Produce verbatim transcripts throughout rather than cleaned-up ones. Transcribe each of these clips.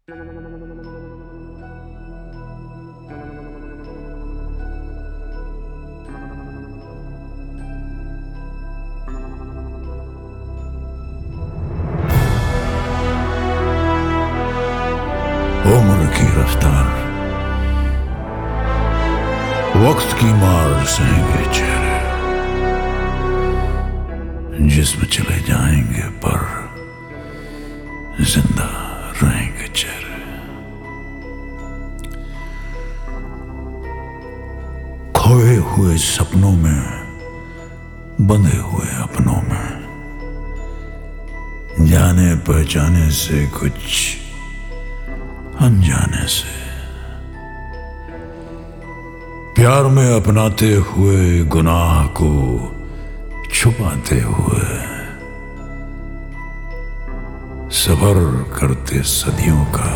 उम्र की रफ्तार, वक्त की मार सहेंगे चेहरे, जिस्म चले जाएंगे पर जिंदा रहेंगे चेहरे। खोए हुए सपनों में, बंधे हुए अपनों में, जाने पहचाने से कुछ अनजाने से, प्यार में अपनाते हुए गुनाह को छुपाते हुए, सफर करते सदियों का,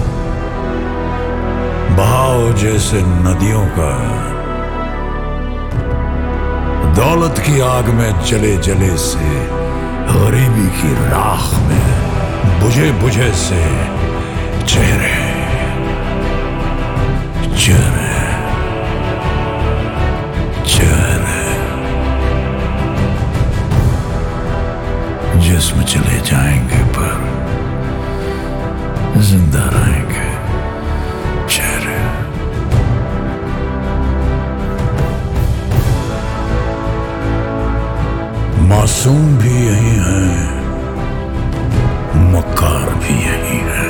बहाव जैसे नदियों का, दौलत की आग में जले जले से, गरीबी की राख में बुझे बुझे से चेहरे चेहरे चेहरे, जिस्म चले जाएंगे पर जिंदा रहेंगे चेहरे। मासूम भी यही है, मक्कार भी यही है,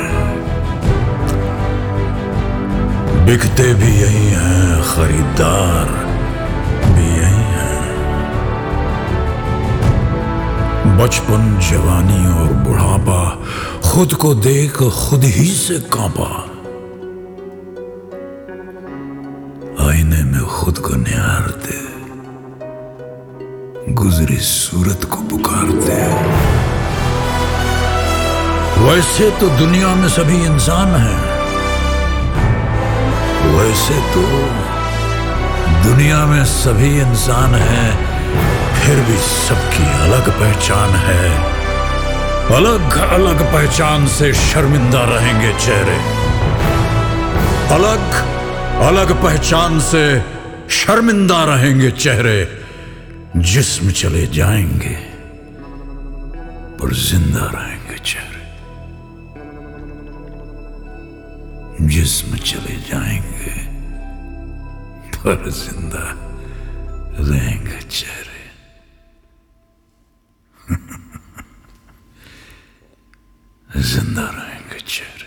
बिकते भी यही हैं, खरीदार भी यही हैं। बचपन, जवानी और बुढ़ापा खुद को देख खुद ही से कांपा, आईने में खुद को निहारते, गुजरी सूरत को पुकारते। वैसे तो दुनिया में सभी इंसान हैं, वैसे तो दुनिया में सभी इंसान हैं, फिर भी सबकी अलग पहचान है। अलग अलग पहचान से शर्मिंदा रहेंगे चेहरे, अलग अलग पहचान से शर्मिंदा रहेंगे चेहरे। जिस्म चले जाएंगे पर जिंदा रहेंगे चेहरे, जिस्म चले जाएंगे पर जिंदा रहेंगे चेहरे। जिंदा रहेंगे चेहरे।